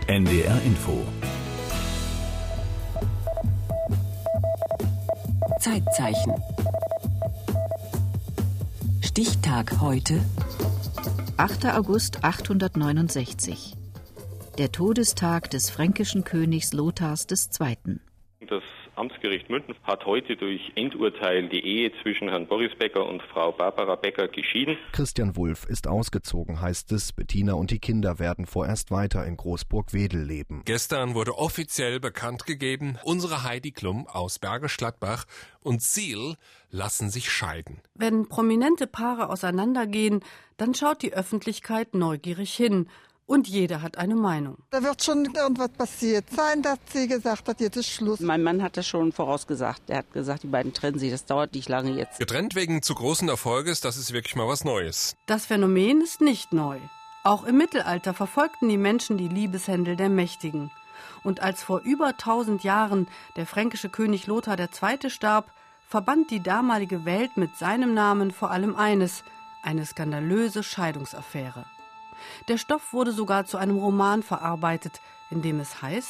NDR Info. Zeitzeichen. Stichtag heute. 8. August 869. Der Todestag des fränkischen Königs Lothars II. Das Amtsgericht Münden hat heute durch Endurteil die Ehe zwischen Herrn Boris Becker und Frau Barbara Becker geschieden. Christian Wulff ist ausgezogen, heißt es. Bettina und die Kinder werden vorerst weiter in Großburg-Wedel leben. Gestern wurde offiziell bekannt gegeben, unsere Heidi Klum aus Bergisch Gladbach und Seal lassen sich scheiden. Wenn prominente Paare auseinandergehen, dann schaut die Öffentlichkeit neugierig hin. Und jeder hat eine Meinung. Da wird schon irgendwas passiert sein, dass sie gesagt hat, jetzt ist Schluss. Mein Mann hat das schon vorausgesagt. Er hat gesagt, die beiden trennen sich. Das dauert nicht lange jetzt. Getrennt wegen zu großen Erfolges, das ist wirklich mal was Neues. Das Phänomen ist nicht neu. Auch im Mittelalter verfolgten die Menschen die Liebeshändel der Mächtigen. Und als vor über 1000 Jahren der fränkische König Lothar II. Starb, verband die damalige Welt mit seinem Namen vor allem eines: eine skandalöse Scheidungsaffäre. Der Stoff wurde sogar zu einem Roman verarbeitet, in dem es heißt: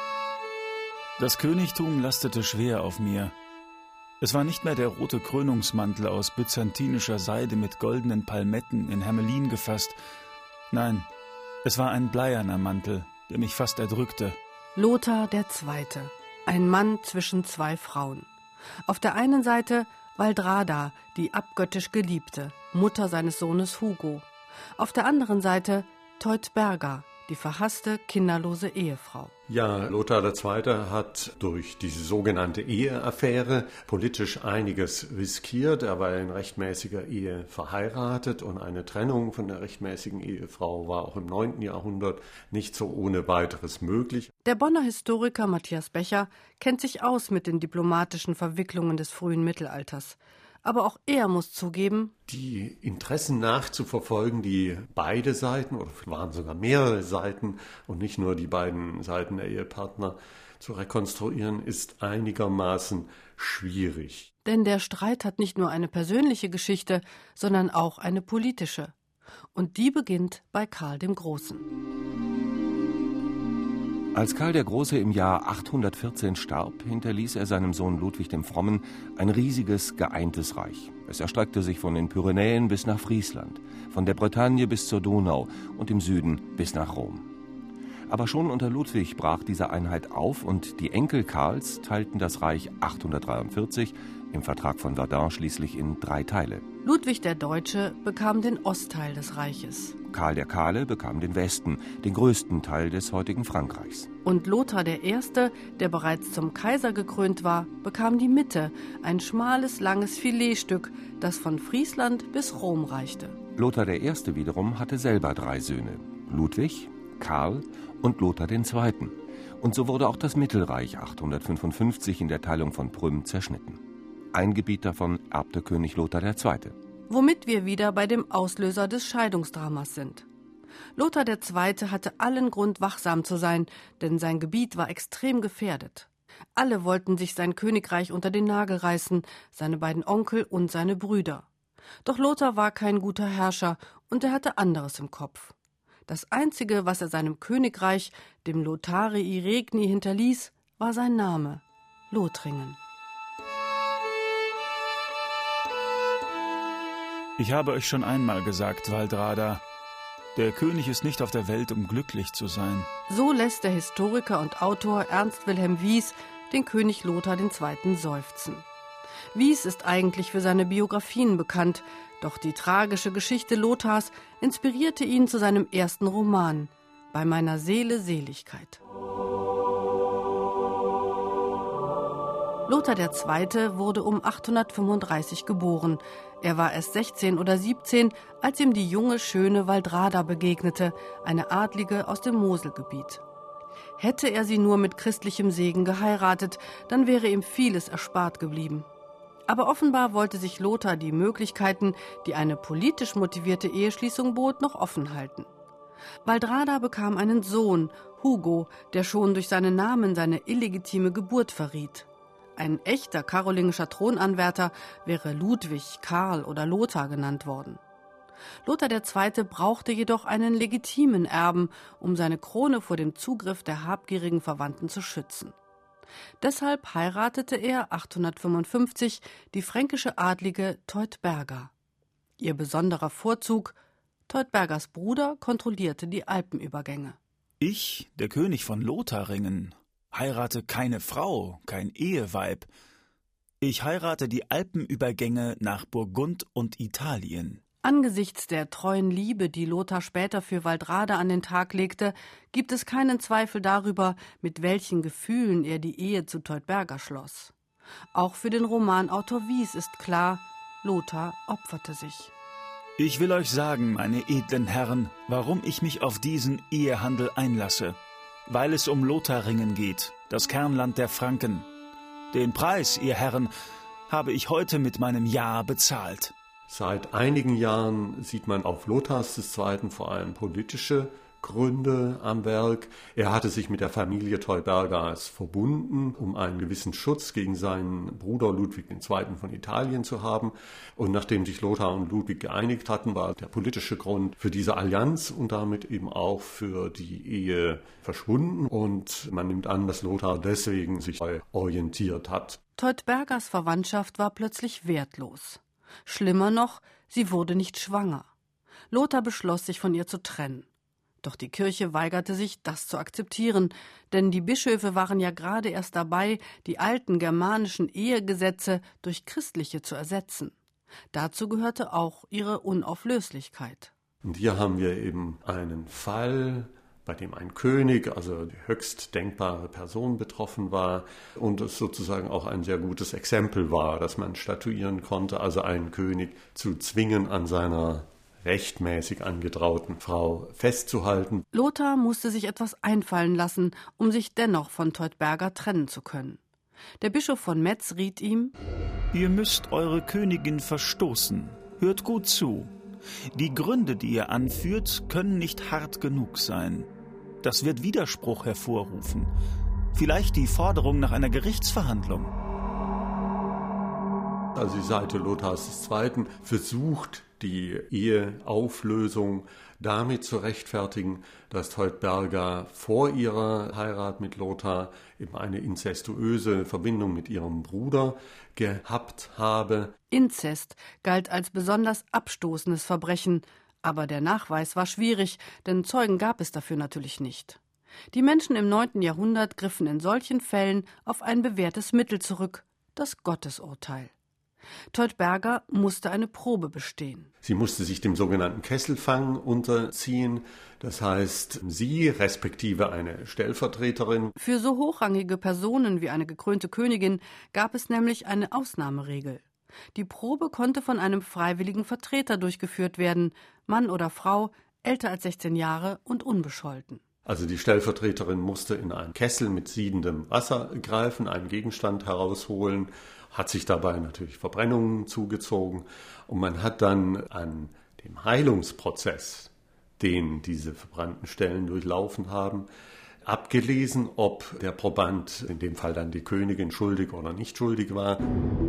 Das Königtum lastete schwer auf mir. Es war nicht mehr der rote Krönungsmantel aus byzantinischer Seide mit goldenen Palmetten in Hermelin gefasst. Nein, es war ein bleierner Mantel, der mich fast erdrückte. Lothar II., ein Mann zwischen zwei Frauen. Auf der einen Seite Valdrada, die abgöttisch Geliebte, Mutter seines Sohnes Hugo. Auf der anderen Seite Teutberga, die verhasste, kinderlose Ehefrau. Ja, Lothar II. Hat durch diese sogenannte Eheaffäre politisch einiges riskiert. Er war in rechtmäßiger Ehe verheiratet und eine Trennung von der rechtmäßigen Ehefrau war auch im 9. Jahrhundert nicht so ohne weiteres möglich. Der Bonner Historiker Matthias Becher kennt sich aus mit den diplomatischen Verwicklungen des frühen Mittelalters. Aber auch er muss zugeben, die Interessen nachzuverfolgen, die beide Seiten, oder waren sogar mehrere Seiten und nicht nur die beiden Seiten der Ehepartner zu rekonstruieren, ist einigermaßen schwierig. Denn der Streit hat nicht nur eine persönliche Geschichte, sondern auch eine politische. Und die beginnt bei Karl dem Großen. Als Karl der Große im Jahr 814 starb, hinterließ er seinem Sohn Ludwig dem Frommen ein riesiges, geeintes Reich. Es erstreckte sich von den Pyrenäen bis nach Friesland, von der Bretagne bis zur Donau und im Süden bis nach Rom. Aber schon unter Ludwig brach diese Einheit auf und die Enkel Karls teilten das Reich 843 im Vertrag von Verdun schließlich in 3 Teile. Ludwig der Deutsche bekam den Ostteil des Reiches. Karl der Kahle bekam den Westen, den größten Teil des heutigen Frankreichs. Und Lothar I., der bereits zum Kaiser gekrönt war, bekam die Mitte, ein schmales, langes Filetstück, das von Friesland bis Rom reichte. Lothar I. wiederum hatte selber 3 Söhne: Ludwig, Karl und Lothar II. Und so wurde auch das Mittelreich 855 in der Teilung von Prüm zerschnitten. Ein Gebiet davon erbte König Lothar II. Womit wir wieder bei dem Auslöser des Scheidungsdramas sind. Lothar II. Hatte allen Grund, wachsam zu sein, denn sein Gebiet war extrem gefährdet. Alle wollten sich sein Königreich unter den Nagel reißen, seine beiden Onkel und seine Brüder. Doch Lothar war kein guter Herrscher und er hatte anderes im Kopf. Das Einzige, was er seinem Königreich, dem Lotharii Regni, hinterließ, war sein Name: Lothringen. Ich habe euch schon einmal gesagt, Valdrada, der König ist nicht auf der Welt, um glücklich zu sein. So lässt der Historiker und Autor Ernst Wilhelm Wies den König Lothar II. Seufzen. Wies ist eigentlich für seine Biografien bekannt, doch die tragische Geschichte Lothars inspirierte ihn zu seinem ersten Roman, Bei meiner Seele Seligkeit. Lothar II. Wurde um 835 geboren. Er war erst 16 oder 17, als ihm die junge, schöne Valdrada begegnete, eine Adlige aus dem Moselgebiet. Hätte er sie nur mit christlichem Segen geheiratet, dann wäre ihm vieles erspart geblieben. Aber offenbar wollte sich Lothar die Möglichkeiten, die eine politisch motivierte Eheschließung bot, noch offen halten. Valdrada bekam einen Sohn, Hugo, der schon durch seinen Namen seine illegitime Geburt verriet. Ein echter karolingischer Thronanwärter wäre Ludwig, Karl oder Lothar genannt worden. Lothar II. Brauchte jedoch einen legitimen Erben, um seine Krone vor dem Zugriff der habgierigen Verwandten zu schützen. Deshalb heiratete er 855 die fränkische Adlige Teutberga. Ihr besonderer Vorzug: Teutbergas Bruder kontrollierte die Alpenübergänge. Ich, der König von Lotharingen, heirate keine Frau, kein Eheweib. Ich heirate die Alpenübergänge nach Burgund und Italien. Angesichts der treuen Liebe, die Lothar später für Waldrade an den Tag legte, gibt es keinen Zweifel darüber, mit welchen Gefühlen er die Ehe zu Teutberga schloss. Auch für den Romanautor Wies ist klar, Lothar opferte sich. Ich will euch sagen, meine edlen Herren, warum ich mich auf diesen Ehehandel einlasse. Weil es um Lotharingen geht, das Kernland der Franken. Den Preis, ihr Herren, habe ich heute mit meinem Ja bezahlt. Seit einigen Jahren sieht man auf Lothars II. Vor allem politische Gründe am Werk. Er hatte sich mit der Familie Teutbergas verbunden, um einen gewissen Schutz gegen seinen Bruder Ludwig II. Von Italien zu haben. Und nachdem sich Lothar und Ludwig geeinigt hatten, war der politische Grund für diese Allianz und damit eben auch für die Ehe verschwunden. Und man nimmt an, dass Lothar deswegen sich orientiert hat. Teutbergas Verwandtschaft war plötzlich wertlos. Schlimmer noch, sie wurde nicht schwanger. Lothar beschloss, sich von ihr zu trennen. Doch die Kirche weigerte sich, das zu akzeptieren, denn die Bischöfe waren ja gerade erst dabei, die alten germanischen Ehegesetze durch christliche zu ersetzen. Dazu gehörte auch ihre Unauflöslichkeit. Und hier haben wir eben einen Fall, bei dem ein König, also die höchst denkbare Person, betroffen war und es sozusagen auch ein sehr gutes Exempel war, das man statuieren konnte, also einen König zu zwingen, an seiner rechtmäßig angetrauten Frau festzuhalten. Lothar musste sich etwas einfallen lassen, um sich dennoch von Teutberga trennen zu können. Der Bischof von Metz riet ihm: Ihr müsst eure Königin verstoßen. Hört gut zu. Die Gründe, die ihr anführt, können nicht hart genug sein. Das wird Widerspruch hervorrufen. Vielleicht die Forderung nach einer Gerichtsverhandlung. Also die Seite Lothars II. Versucht, die Eheauflösung damit zu rechtfertigen, dass Teutberga vor ihrer Heirat mit Lothar eben eine inzestuöse Verbindung mit ihrem Bruder gehabt habe. Inzest galt als besonders abstoßendes Verbrechen, aber der Nachweis war schwierig, denn Zeugen gab es dafür natürlich nicht. Die Menschen im 9. Jahrhundert griffen in solchen Fällen auf ein bewährtes Mittel zurück, das Gottesurteil. Teutberga musste eine Probe bestehen. Sie musste sich dem sogenannten Kesselfang unterziehen, das heißt, sie respektive eine Stellvertreterin. Für so hochrangige Personen wie eine gekrönte Königin gab es nämlich eine Ausnahmeregel. Die Probe konnte von einem freiwilligen Vertreter durchgeführt werden, Mann oder Frau, älter als 16 Jahre und unbescholten. Also die Stellvertreterin musste in einen Kessel mit siedendem Wasser greifen, einen Gegenstand herausholen, hat sich dabei natürlich Verbrennungen zugezogen und man hat dann an dem Heilungsprozess, den diese verbrannten Stellen durchlaufen haben, abgelesen, ob der Proband, in dem Fall dann die Königin, schuldig oder nicht schuldig war.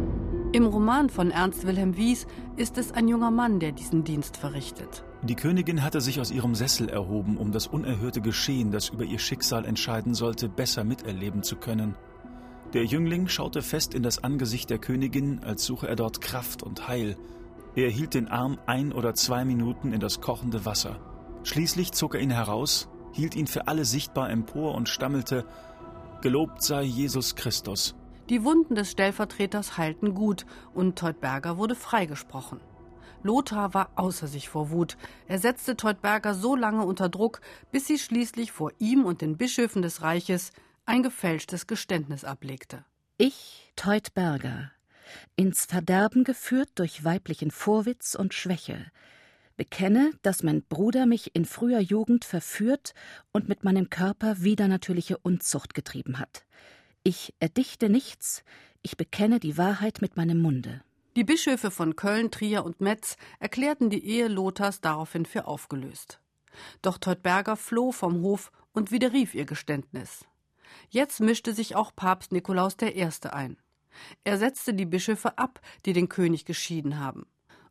Im Roman von Ernst Wilhelm Wies ist es ein junger Mann, der diesen Dienst verrichtet. Die Königin hatte sich aus ihrem Sessel erhoben, um das unerhörte Geschehen, das über ihr Schicksal entscheiden sollte, besser miterleben zu können. Der Jüngling schaute fest in das Angesicht der Königin, als suche er dort Kraft und Heil. Er hielt den Arm 1 oder 2 Minuten in das kochende Wasser. Schließlich zog er ihn heraus, hielt ihn für alle sichtbar empor und stammelte: Gelobt sei Jesus Christus. Die Wunden des Stellvertreters heilten gut und Teutberga wurde freigesprochen. Lothar war außer sich vor Wut. Er setzte Teutberga so lange unter Druck, bis sie schließlich vor ihm und den Bischöfen des Reiches ein gefälschtes Geständnis ablegte. Ich, Teutberga, ins Verderben geführt durch weiblichen Vorwitz und Schwäche, bekenne, dass mein Bruder mich in früher Jugend verführt und mit meinem Körper widernatürliche Unzucht getrieben hat. Ich erdichte nichts, ich bekenne die Wahrheit mit meinem Munde. Die Bischöfe von Köln, Trier und Metz erklärten die Ehe Lothars daraufhin für aufgelöst. Doch Teutberga floh vom Hof und widerrief ihr Geständnis. Jetzt mischte sich auch Papst Nikolaus I. ein. Er setzte die Bischöfe ab, die den König geschieden haben.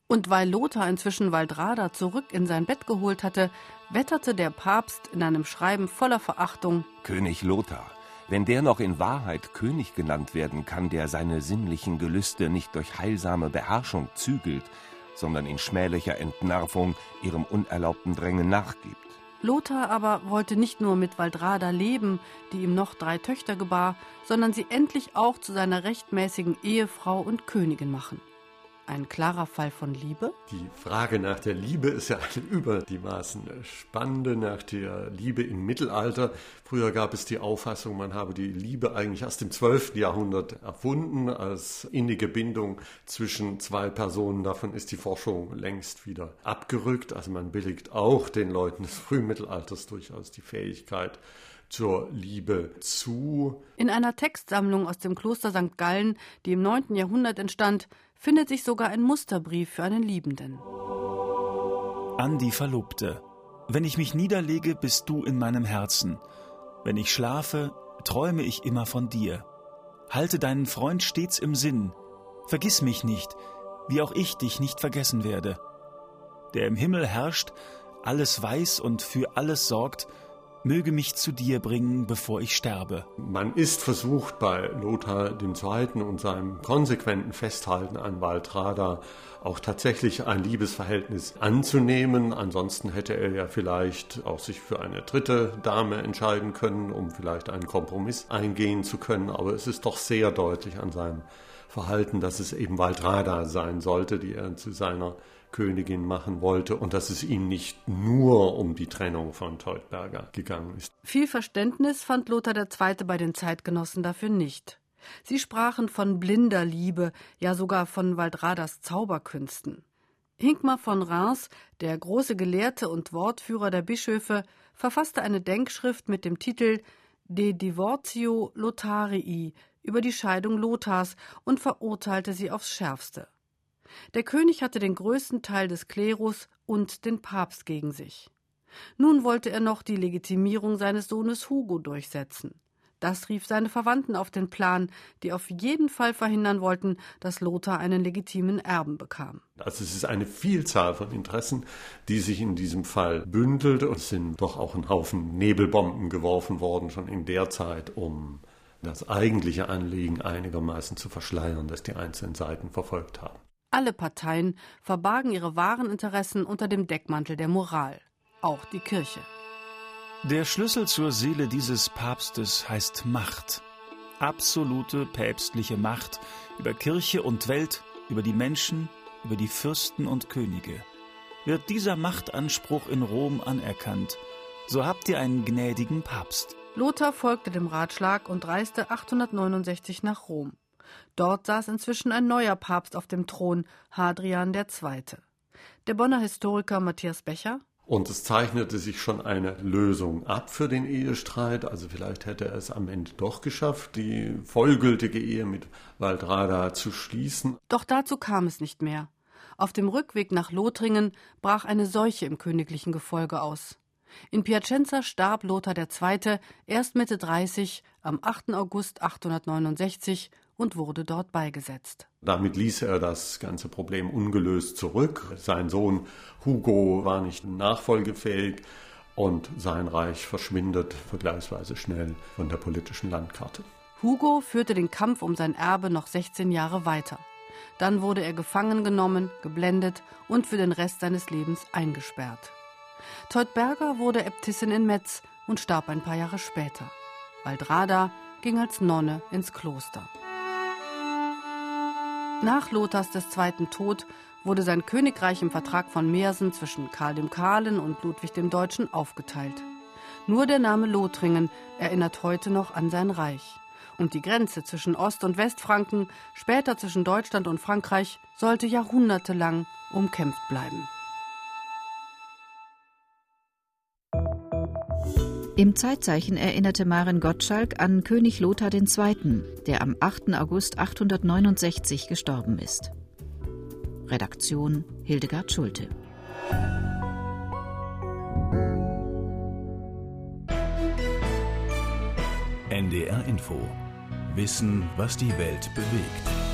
Und weil Lothar inzwischen Valdrada zurück in sein Bett geholt hatte, wetterte der Papst in einem Schreiben voller Verachtung: König Lothar, wenn der noch in Wahrheit König genannt werden kann, der seine sinnlichen Gelüste nicht durch heilsame Beherrschung zügelt, sondern in schmählicher Entnervung ihrem unerlaubten Drängen nachgibt. Lothar aber wollte nicht nur mit Valdrada leben, die ihm noch 3 Töchter gebar, sondern sie endlich auch zu seiner rechtmäßigen Ehefrau und Königin machen. Ein klarer Fall von Liebe? Die Frage nach der Liebe ist ja eine über die Maßen spannende, nach der Liebe im Mittelalter. Früher gab es die Auffassung, man habe die Liebe eigentlich erst im 12. Jahrhundert erfunden als innige Bindung zwischen 2 Personen. Davon ist die Forschung längst wieder abgerückt. Also man billigt auch den Leuten des frühen Mittelalters durchaus die Fähigkeit zur Liebe zu. In einer Textsammlung aus dem Kloster St. Gallen, die im 9. Jahrhundert entstand, findet sich sogar ein Musterbrief für einen Liebenden. An die Verlobte. Wenn ich mich niederlege, bist du in meinem Herzen. Wenn ich schlafe, träume ich immer von dir. Halte deinen Freund stets im Sinn. Vergiss mich nicht, wie auch ich dich nicht vergessen werde. Der im Himmel herrscht, alles weiß und für alles sorgt, möge mich zu dir bringen, bevor ich sterbe. Man ist versucht, bei Lothar II. Und seinem konsequenten Festhalten an Valdrada auch tatsächlich ein Liebesverhältnis anzunehmen. Ansonsten hätte er ja vielleicht auch sich für eine 3. Dame entscheiden können, um vielleicht einen Kompromiss eingehen zu können. Aber es ist doch sehr deutlich an seinem Verhalten, dass es eben Valdrada sein sollte, die er zu seiner Königin machen wollte, und dass es ihm nicht nur um die Trennung von Teutberga gegangen ist. Viel Verständnis fand Lothar II. Bei den Zeitgenossen dafür nicht. Sie sprachen von blinder Liebe, ja sogar von Valdradas Zauberkünsten. Hinkmar von Reims, der große Gelehrte und Wortführer der Bischöfe, verfasste eine Denkschrift mit dem Titel De Divortio Lotharii über die Scheidung Lothars und verurteilte sie aufs Schärfste. Der König hatte den größten Teil des Klerus und den Papst gegen sich. Nun wollte er noch die Legitimierung seines Sohnes Hugo durchsetzen. Das rief seine Verwandten auf den Plan, die auf jeden Fall verhindern wollten, dass Lothar einen legitimen Erben bekam. Also es ist eine Vielzahl von Interessen, die sich in diesem Fall bündelt, und es sind doch auch ein Haufen Nebelbomben geworfen worden, schon in der Zeit, um das eigentliche Anliegen einigermaßen zu verschleiern, das die einzelnen Seiten verfolgt haben. Alle Parteien verbargen ihre wahren Interessen unter dem Deckmantel der Moral, auch die Kirche. Der Schlüssel zur Seele dieses Papstes heißt Macht. Absolute päpstliche Macht über Kirche und Welt, über die Menschen, über die Fürsten und Könige. Wird dieser Machtanspruch in Rom anerkannt, so habt ihr einen gnädigen Papst. Lothar folgte dem Ratschlag und reiste 869 nach Rom. Dort saß inzwischen ein neuer Papst auf dem Thron, Hadrian II. Der Bonner Historiker Matthias Becher: Und es zeichnete sich schon eine Lösung ab für den Ehestreit. Also vielleicht hätte er es am Ende doch geschafft, die vollgültige Ehe mit Valdrada zu schließen. Doch dazu kam es nicht mehr. Auf dem Rückweg nach Lothringen brach eine Seuche im königlichen Gefolge aus. In Piacenza starb Lothar II. Erst Mitte 30 am 8. August 869 und wurde dort beigesetzt. Damit ließ er das ganze Problem ungelöst zurück. Sein Sohn Hugo war nicht nachfolgefähig und sein Reich verschwindet vergleichsweise schnell von der politischen Landkarte. Hugo führte den Kampf um sein Erbe noch 16 Jahre weiter. Dann wurde er gefangen genommen, geblendet und für den Rest seines Lebens eingesperrt. Teutberga wurde Äbtissin in Metz und starb ein paar Jahre später. Valdrada ging als Nonne ins Kloster. Nach Lothars II. Tod wurde sein Königreich im Vertrag von Meersen zwischen Karl dem Kahlen und Ludwig dem Deutschen aufgeteilt. Nur der Name Lothringen erinnert heute noch an sein Reich. Und die Grenze zwischen Ost- und Westfranken, später zwischen Deutschland und Frankreich, sollte jahrhundertelang umkämpft bleiben. Im Zeitzeichen erinnerte Maren Gottschalk an König Lothar II., der am 8. August 869 gestorben ist. Redaktion Hildegard Schulte. NDR Info. Wissen, was die Welt bewegt.